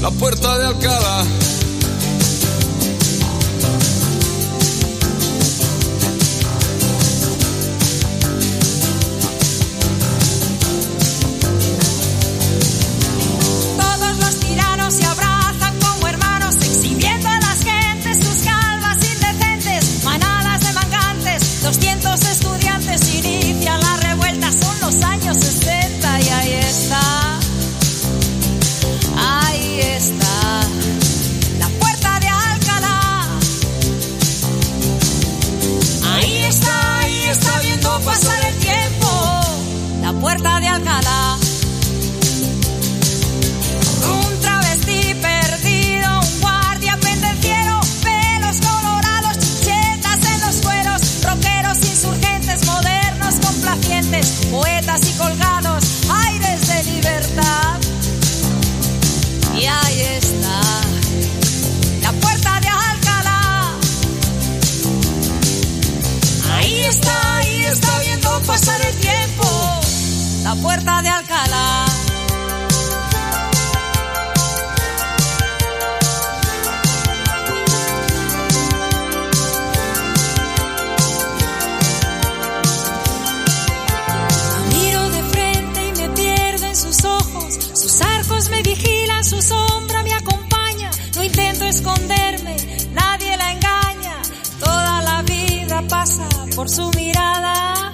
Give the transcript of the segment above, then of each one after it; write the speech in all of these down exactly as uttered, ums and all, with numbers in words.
la Puerta de Alcalá. Todos los tiranos se abrazan como hermanos, exhibiendo a las gentes sus calvas indecentes, manadas de mangantes, doscientos estudiantes inician la revuelta, son los años sesenta y ahí está, ahí está, la Puerta de Alcalá. Ahí está, ahí está viendo pasar el tiempo, la Puerta de Alcalá. Un travesti perdido, un guardia pendenciero, pelos colorados, chichetas en los cueros, rockeros insurgentes, modernos complacientes, poetas y colgados, aires de libertad. Y ahí está, la Puerta de Alcalá. Ahí está, ahí está viendo pasar el tiempo, la Puerta de Alcalá. Me vigilan, su sombra me acompaña, no intento esconderme, nadie la engaña, toda la vida pasa por su mirada.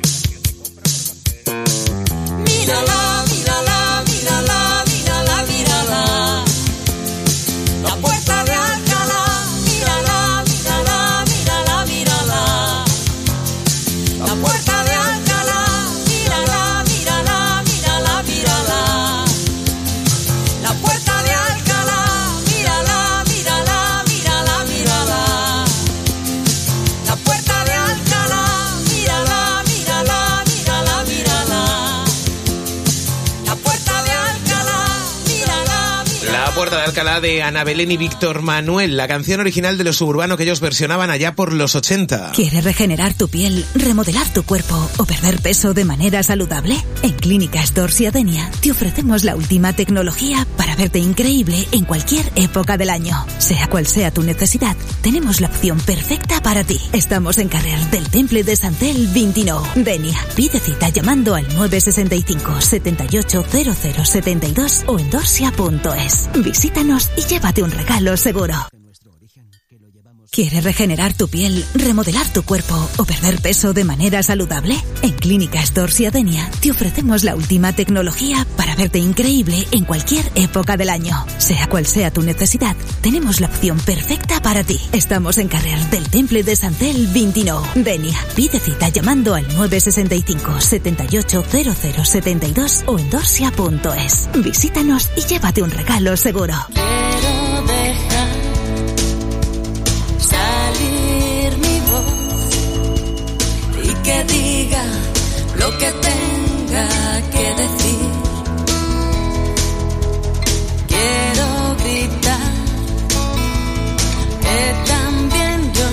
Mírala, mírala, mírala, mírala, mírala, la Puerta de Alcalá, mírala, mírala, mírala, mírala, la Puerta de Alcalá, mírala, mírala, mírala, mírala. La Puerta de Alcalá, mírala, mírala, mírala, mírala. La Puerta de Alcalá, mírala, mírala, mírala, mírala. La Puerta de Alcalá, mírala, mírala. La Puerta de Alcalá de Ana Belén y Víctor Manuel, la canción original de Lo Suburbano que ellos versionaban allá por los ochenta. ¿Quieres regenerar tu piel, remodelar tu cuerpo o perder peso de manera saludable? En Clínicas Dorsia Denia te ofrecemos la última tecnología para verte increíble en cualquier época del año. Sea cual sea tu necesidad, tenemos la opción perfecta para ti. Estamos en Carrer del Temple de Santel veintinueve. Denia, pide cita llamando al nueve sesenta y cinco, setenta y ocho, cero cero setenta y dos o en dorsia punto es. Visítanos y llévate un regalo seguro. ¿Quieres regenerar tu piel, remodelar tu cuerpo o perder peso de manera saludable? En Clínicas Dorsia Denia te ofrecemos la última tecnología para verte increíble en cualquier época del año. Sea cual sea tu necesidad, tenemos la opción perfecta para ti. Estamos en Carrer del Temple de Santel veintinueve. Denia, pide cita llamando al nueve sesenta y cinco, setenta y ocho, cero cero setenta y dos o en dorsia punto es. Visítanos y llévate un regalo seguro. Quiero dejar salir mi voz y que diga lo que tenga que decir. Quiero gritar que también yo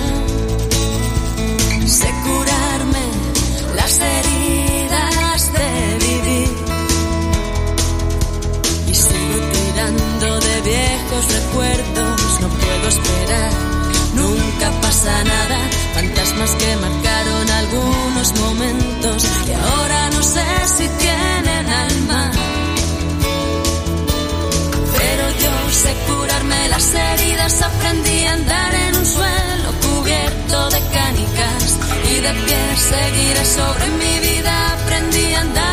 sé curarme las heridas de vivir y sigo tirando de viejos recuerdos, no puedo esperar. Nunca pasa nada, fantasmas que marcaron algunos momentos que ahora no sé si tienen alma. Pero yo sé curarme las heridas, aprendí a andar en un suelo cubierto de canicas y de pie seguiré sobre mi vida, aprendí a andar